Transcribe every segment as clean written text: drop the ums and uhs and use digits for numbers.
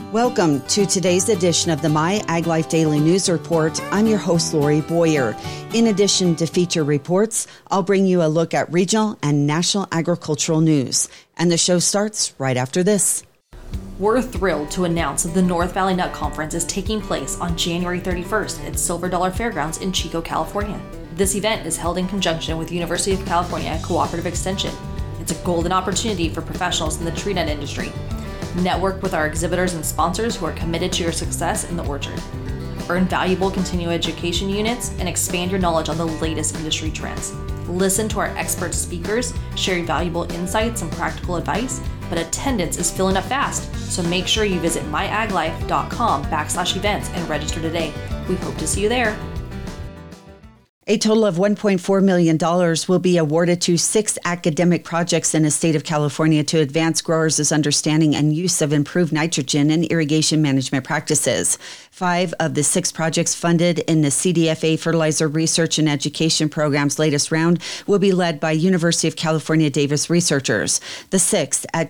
Welcome to today's edition of the My Ag Life Daily News Report. I'm your host, Lori Boyer. In addition to feature reports, I'll bring you a look at regional and national agricultural news. And the show starts right after this. We're thrilled to announce that the North Valley Nut Conference is taking place on January 31st at Silver Dollar Fairgrounds in Chico, California. This event is held in conjunction with University of California Cooperative Extension. It's a golden opportunity for professionals in the tree nut industry. Network with our exhibitors and sponsors who are committed to your success in the orchard. Earn valuable continuing education units and expand your knowledge on the latest industry trends. Listen to our expert speakers share valuable insights and practical advice, but attendance is filling up fast, so make sure you visit myaglife.com/events and register today. We hope to see you there. A total of $1.4 million will be awarded to 6 academic projects in the state of California to advance growers' understanding and use of improved nitrogen and irrigation management practices. 5 of the 6 projects funded in the CDFA Fertilizer Research and Education Program's latest round will be led by University of California Davis researchers. The 6th, at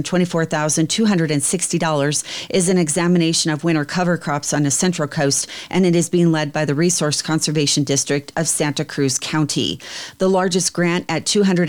$224,260, is an examination of winter cover crops on the Central Coast, and it is being led by the Resource Conservation District of Santa Cruz County. The largest grant at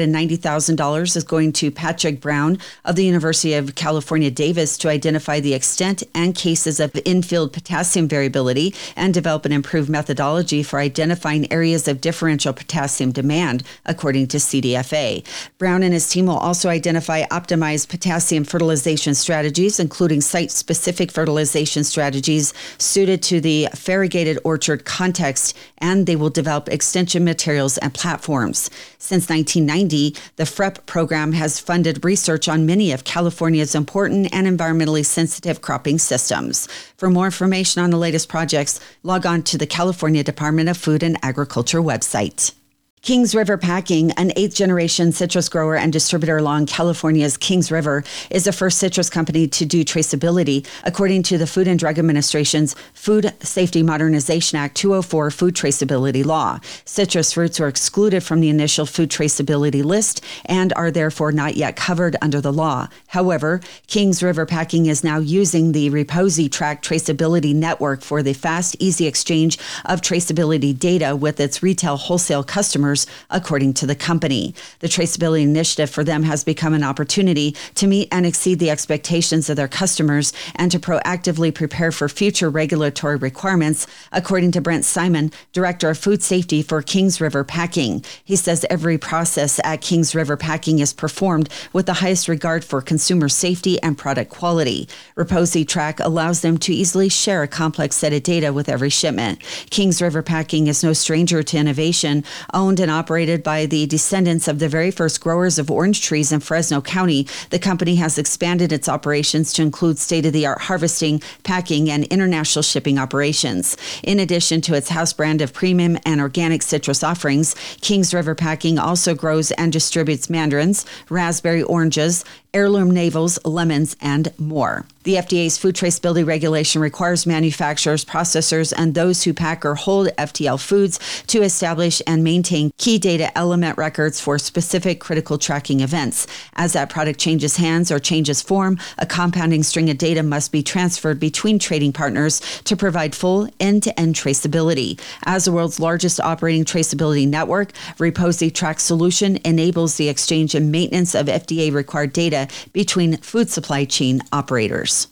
$290,000 is going to Patrick Brown of the University of California Davis to identify the extent and cases of infield potassium variability and develop an improved methodology for identifying areas of differential potassium demand, according to CDFA. Brown and his team will also identify optimized potassium fertilization strategies, including site-specific fertilization strategies suited to the variegated orchard context, and they will develop extension materials and platforms. Since 1990, the FREP program has funded research on many of California's important and environmentally sensitive cropping systems. For more information on the latest projects, log on to the California Department of Food and Agriculture website. Kings River Packing, an 8th-generation citrus grower and distributor along California's Kings River, is the first citrus company to do traceability, according to the Food and Drug Administration's Food Safety Modernization Act 204 food traceability law. Citrus fruits were excluded from the initial food traceability list and are therefore not yet covered under the law. However, Kings River Packing is now using the ReposiTrak traceability network for the fast, easy exchange of traceability data with its retail wholesale customers, according to the company. The traceability initiative for them has become an opportunity to meet and exceed the expectations of their customers and to proactively prepare for future regulatory requirements, according to Brent Simon, Director of Food Safety for Kings River Packing. He says every process at Kings River Packing is performed with the highest regard for consumer safety and product quality. ReposiTrak allows them to easily share a complex set of data with every shipment. Kings River Packing is no stranger to innovation. Owned and operated by the descendants of the very first growers of orange trees in Fresno County, the company has expanded its operations to include state-of-the-art harvesting, packing, and international shipping operations. In addition to its house brand of premium and organic citrus offerings, Kings River Packing also grows and distributes mandarins, raspberry oranges, heirloom navels, lemons, and more. The FDA's food traceability regulation requires manufacturers, processors, and those who pack or hold FTL foods to establish and maintain key data element records for specific critical tracking events. As that product changes hands or changes form, a compounding string of data must be transferred between trading partners to provide full end-to-end traceability. As the world's largest operating traceability network, ReposiTrak solution enables the exchange and maintenance of FDA-required data between food supply chain operators.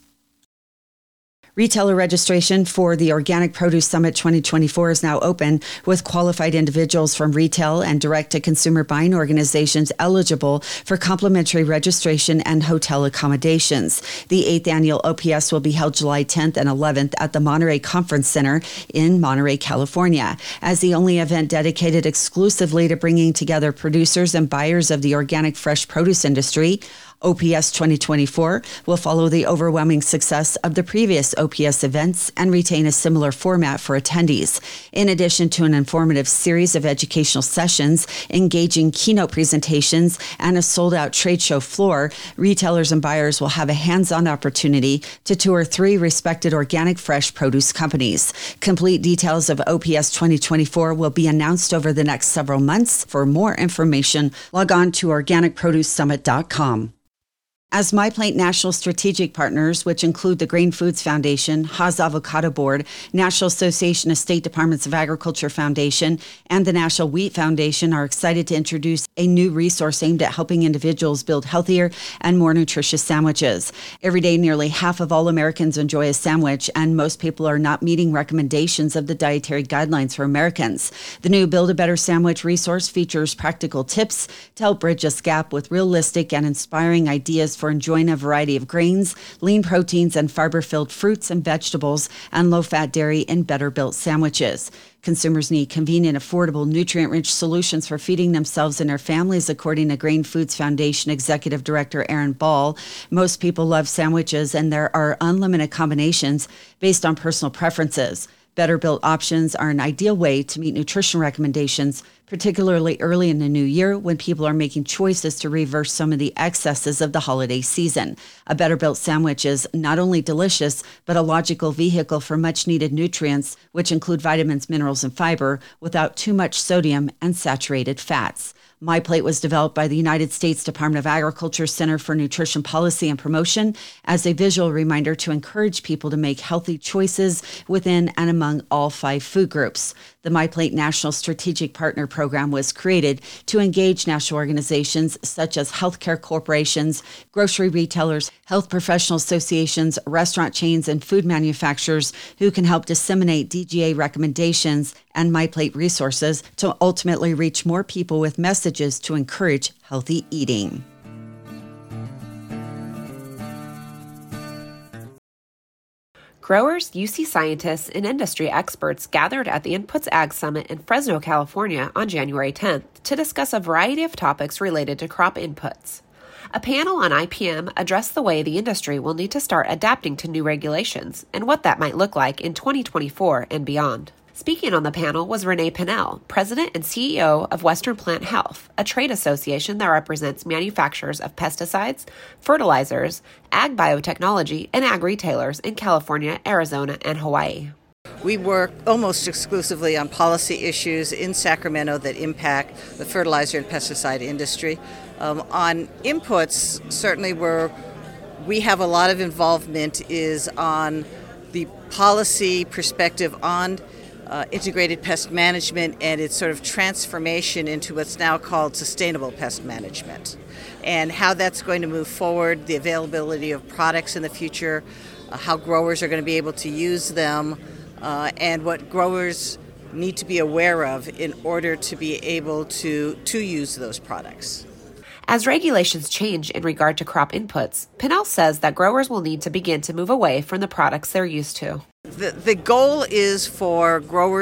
Retailer registration for the Organic Produce Summit 2024 is now open, with qualified individuals from retail and direct-to-consumer buying organizations eligible for complimentary registration and hotel accommodations. The 8th annual OPS will be held July 10th and 11th at the Monterey Conference Center in Monterey, California. As the only event dedicated exclusively to bringing together producers and buyers of the organic fresh produce industry, OPS 2024 will follow the overwhelming success of the previous OPS events and retain a similar format for attendees. In addition to an informative series of educational sessions, engaging keynote presentations, and a sold-out trade show floor, retailers and buyers will have a hands-on opportunity to tour 3 respected organic fresh produce companies. Complete details of OPS 2024 will be announced over the next several months. For more information, log on to organicproducesummit.com. As MyPlate National Strategic Partners, which include the Grain Foods Foundation, Haas Avocado Board, National Association of State Departments of Agriculture Foundation, and the National Wheat Foundation, are excited to introduce a new resource aimed at helping individuals build healthier and more nutritious sandwiches. Every day, nearly half of all Americans enjoy a sandwich, and most people are not meeting recommendations of the dietary guidelines for Americans. The new Build a Better Sandwich resource features practical tips to help bridge this gap with realistic and inspiring ideas for enjoying a variety of grains, lean proteins, and fiber-filled fruits and vegetables, and low-fat dairy in better-built sandwiches. Consumers need convenient, affordable, nutrient-rich solutions for feeding themselves and their families, according to Grain Foods Foundation Executive Director Aaron Ball. Most people love sandwiches, and there are unlimited combinations based on personal preferences. Better-built options are an ideal way to meet nutrition recommendations, particularly early in the new year when people are making choices to reverse some of the excesses of the holiday season. A better-built sandwich is not only delicious, but a logical vehicle for much-needed nutrients, which include vitamins, minerals, and fiber, without too much sodium and saturated fats. MyPlate was developed by the United States Department of Agriculture Center for Nutrition Policy and Promotion as a visual reminder to encourage people to make healthy choices within and among all 5 food groups. The MyPlate National Strategic Partner Program was created to engage national organizations such as healthcare corporations, grocery retailers, health professional associations, restaurant chains, and food manufacturers who can help disseminate DGA recommendations and MyPlate resources to ultimately reach more people with messages to encourage healthy eating. Growers, UC scientists, and industry experts gathered at the Inputs Ag Summit in Fresno, California on January 10th to discuss a variety of topics related to crop inputs. A panel on IPM addressed the way the industry will need to start adapting to new regulations and what that might look like in 2024 and beyond. Speaking on the panel was Renee Pennell, President and CEO of Western Plant Health, a trade association that represents manufacturers of pesticides, fertilizers, ag biotechnology, and ag retailers in California, Arizona, and Hawaii. We work almost exclusively on policy issues in Sacramento that impact the fertilizer and pesticide industry. On inputs, certainly where we have a lot of involvement is on the policy perspective on integrated pest management and its sort of transformation into what's now called sustainable pest management, and how that's going to move forward, the availability of products in the future, how growers are going to be able to use them, and what growers need to be aware of in order to be able to use those products. As regulations change in regard to crop inputs, Pennell says that growers will need to begin to move away from the products they're used to. The goal is for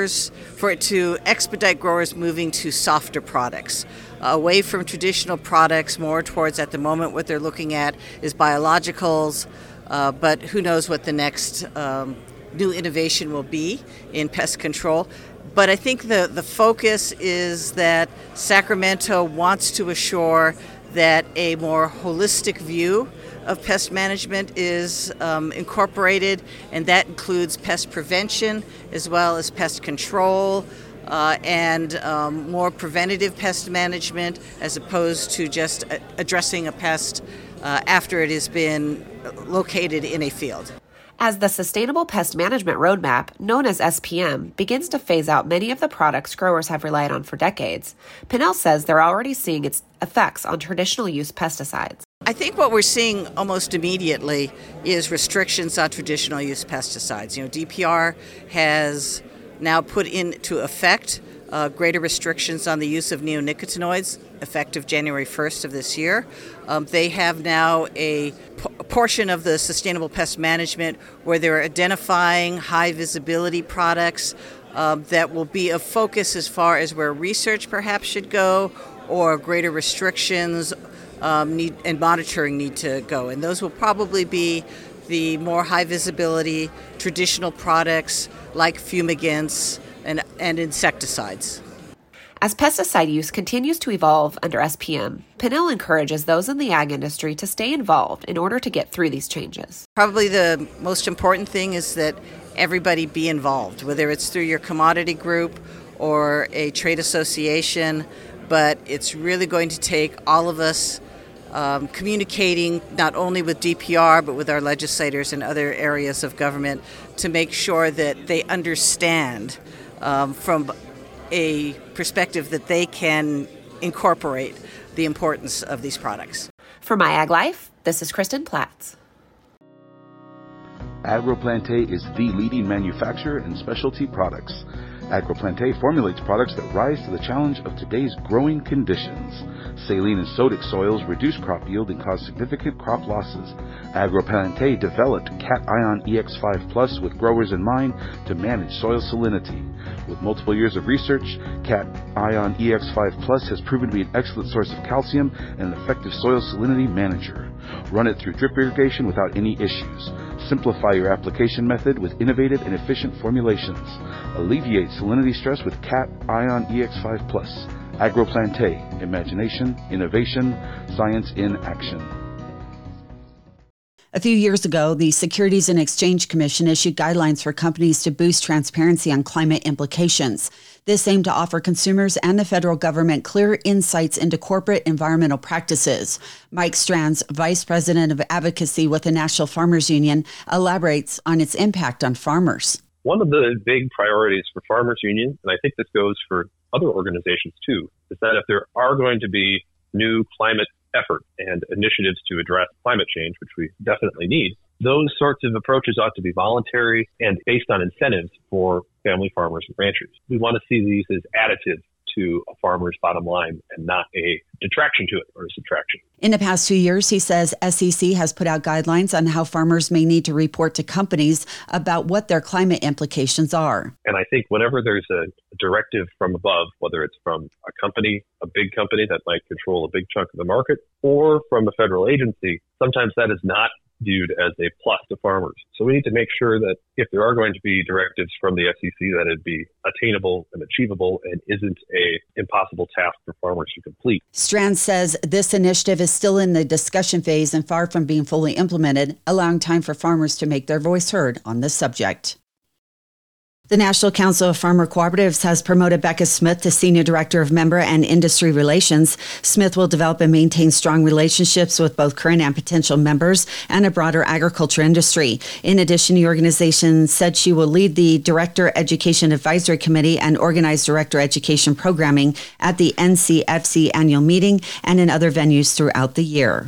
it to expedite growers moving to softer products, away from traditional products, more towards, at the moment, what they're looking at is biologicals, but who knows what the next new innovation will be in pest control. But I think the focus is that Sacramento wants to assure that a more holistic view of pest management is incorporated, and that includes pest prevention as well as pest control and more preventative pest management, as opposed to just addressing a pest after it has been located in a field. As the Sustainable Pest Management Roadmap, known as SPM, begins to phase out many of the products growers have relied on for decades, Pennell says they're already seeing its effects on traditional use pesticides. I think what we're seeing almost immediately is restrictions on traditional use pesticides. DPR has now put into effect greater restrictions on the use of neonicotinoids effective January 1st of this year. They have now a portion of the sustainable pest management where they're identifying high visibility products that will be of focus as far as where research perhaps should go, or greater restrictions and monitoring need to go. And those will probably be the more high visibility traditional products like fumigants and insecticides. As pesticide use continues to evolve under SPM, Pennell encourages those in the ag industry to stay involved in order to get through these changes. Probably the most important thing is that everybody be involved, whether it's through your commodity group or a trade association, but it's really going to take all of us communicating not only with DPR but with our legislators and other areas of government to make sure that they understand from a perspective that they can incorporate the importance of these products. For My Ag Life, this is Kristen Platts. AgroPlante is the leading manufacturer in specialty products. AgroPlante formulates products that rise to the challenge of today's growing conditions. Saline and sodic soils reduce crop yield and cause significant crop losses. AgroPlante developed Cation EX5 Plus with growers in mind to manage soil salinity. With multiple years of research, Cation EX5 Plus has proven to be an excellent source of calcium and an effective soil salinity manager. Run it through drip irrigation without any issues. Simplify your application method with innovative and efficient formulations. Alleviate salinity stress with Cation EX5 Plus. AgroPlante. Imagination, innovation, science in action. A few years ago, the Securities and Exchange Commission issued guidelines for companies to boost transparency on climate implications. This aimed to offer consumers and the federal government clear insights into corporate environmental practices. Mike Strands, Vice President of Advocacy with the National Farmers Union, elaborates on its impact on farmers. One of the big priorities for Farmers Union, and I think this goes for other organizations too, is that if there are going to be new climate effort and initiatives to address climate change, which we definitely need, those sorts of approaches ought to be voluntary and based on incentives for family farmers and ranchers. We want to see these as additive to a farmer's bottom line and not a detraction to it or a subtraction. In the past 2 years, he says SEC has put out guidelines on how farmers may need to report to companies about what their climate implications are. And I think whenever there's a directive from above, whether it's from a company, a big company that might control a big chunk of the market, or from a federal agency, sometimes that is not viewed as a plus to farmers. So we need to make sure that if there are going to be directives from the SEC, that it be attainable and achievable and isn't a impossible task for farmers to complete. Strand says this initiative is still in the discussion phase and far from being fully implemented, allowing time for farmers to make their voice heard on this subject. The National Council of Farmer Cooperatives has promoted Becca Smith to Senior Director of Member and Industry Relations. Smith will develop and maintain strong relationships with both current and potential members and a broader agriculture industry. In addition, the organization said she will lead the Director Education Advisory Committee and organize Director Education Programming at the NCFC annual meeting and in other venues throughout the year.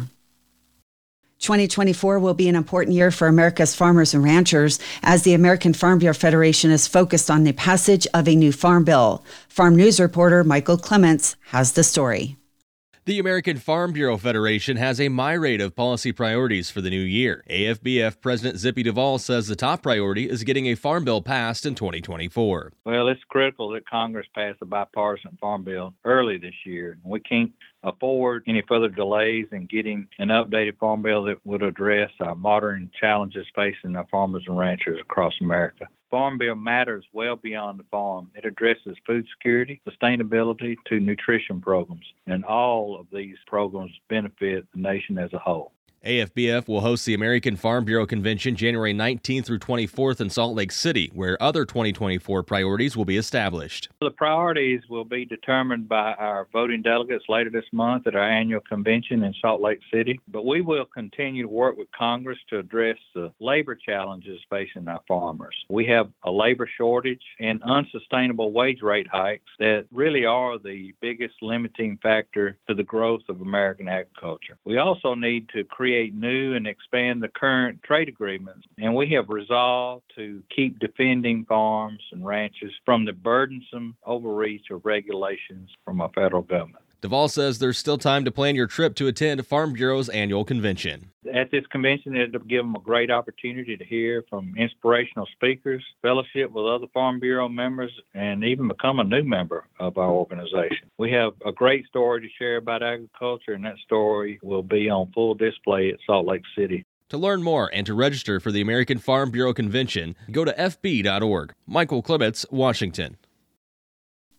2024 will be an important year for America's farmers and ranchers as the American Farm Bureau Federation is focused on the passage of a new farm bill. Farm News reporter Michael Clements has the story. The American Farm Bureau Federation has a myriad of policy priorities for the new year. AFBF President Zippy Duvall says the top priority is getting a farm bill passed in 2024. Well, it's critical that Congress pass a bipartisan farm bill early this year. We can't afford any further delays in getting an updated farm bill that would address our modern challenges facing our farmers and ranchers across America. Farm Bill matters well beyond the farm. It addresses food security, sustainability to nutrition programs, and all of these programs benefit the nation as a whole. AFBF will host the American Farm Bureau Convention January 19th through 24th in Salt Lake City, where other 2024 priorities will be established. The priorities will be determined by our voting delegates later this month at our annual convention in Salt Lake City, but we will continue to work with Congress to address the labor challenges facing our farmers. We have a labor shortage and unsustainable wage rate hikes that really are the biggest limiting factor to the growth of American agriculture. We also need to create new and expand the current trade agreements, and we have resolved to keep defending farms and ranchers from the burdensome overreach of regulations from our federal government. Duvall says there's still time to plan your trip to attend Farm Bureau's annual convention. At this convention, it'll give them a great opportunity to hear from inspirational speakers, fellowship with other Farm Bureau members, and even become a new member of our organization. We have a great story to share about agriculture, and that story will be on full display at Salt Lake City. To learn more and to register for the American Farm Bureau Convention, go to fb.org. Michael Clements, Washington.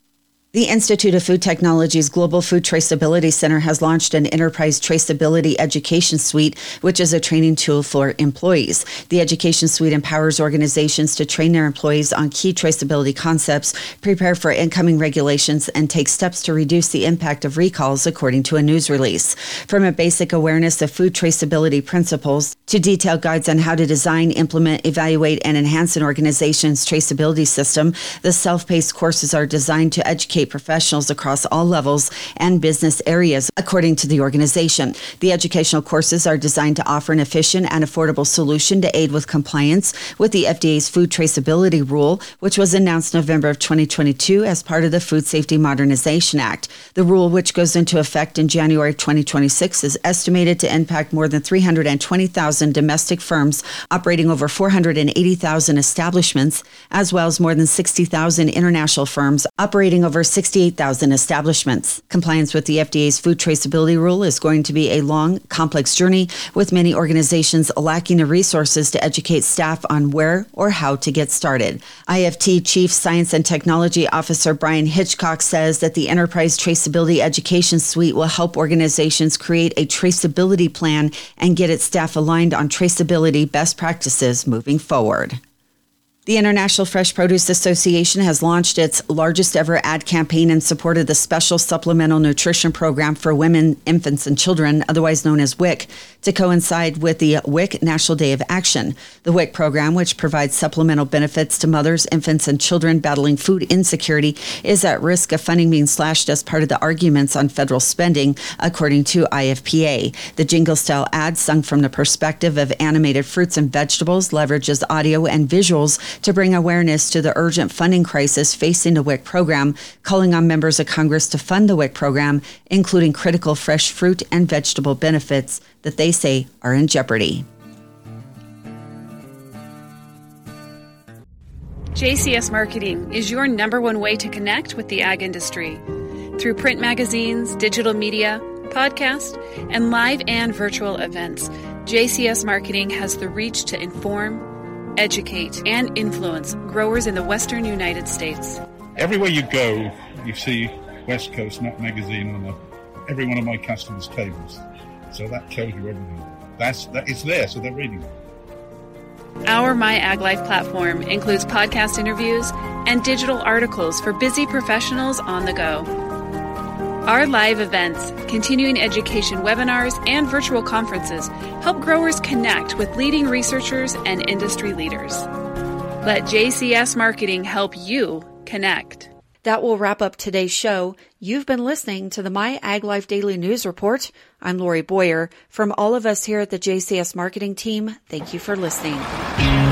The Institute of Food Technology's Global Food Traceability Center has launched an Enterprise Traceability Education Suite, which is a training tool for employees. The Education Suite empowers organizations to train their employees on key traceability concepts, prepare for incoming regulations, and take steps to reduce the impact of recalls, according to a news release. From a basic awareness of food traceability principles to detailed guides on how to design, implement, evaluate, and enhance an organization's traceability system, the self-paced courses are designed to educate professionals across all levels and business areas, according to the organization. The educational courses are designed to offer an efficient and affordable solution to aid with compliance with the FDA's food traceability rule, which was announced November of 2022 as part of the Food Safety Modernization Act. The rule, which goes into effect in January 2026, is estimated to impact more than 320,000 domestic firms operating over 480,000 establishments, as well as more than 60,000 international firms operating over 68,000 establishments. Compliance with the FDA's food traceability rule is going to be a long, complex journey, with many organizations lacking the resources to educate staff on where or how to get started. IFT Chief Science and Technology Officer Brian Hitchcock says that the Enterprise Traceability Education Suite will help organizations create a traceability plan and get its staff aligned on traceability best practices moving forward. The International Fresh Produce Association has launched its largest ever ad campaign in support of the Special Supplemental Nutrition Program for Women, Infants, and Children, otherwise known as WIC, to coincide with the WIC National Day of Action. The WIC program, which provides supplemental benefits to mothers, infants, and children battling food insecurity, is at risk of funding being slashed as part of the arguments on federal spending, according to IFPA. The jingle-style ad, sung from the perspective of animated fruits and vegetables, leverages audio and visuals to bring awareness to the urgent funding crisis facing the WIC program, calling on members of Congress to fund the WIC program, including critical fresh fruit and vegetable benefits that they say are in jeopardy. JCS Marketing is your number one way to connect with the ag industry. Through print magazines, digital media, podcast, and live and virtual events, JCS Marketing has the reach to inform, educate, and influence growers in the western United States. Everywhere you go, you see West Coast Nut Magazine on every one of my customers' tables. So that tells you everything. It's there, so they're reading it. Our My Ag Life platform includes podcast interviews and digital articles for busy professionals on the go. Our live events, continuing education webinars, and virtual conferences help growers connect with leading researchers and industry leaders. Let JCS Marketing help you connect. That will wrap up today's show. You've been listening to the My Ag Life Daily News Report. I'm Lori Boyer. From all of us here at the JCS Marketing team, thank you for listening.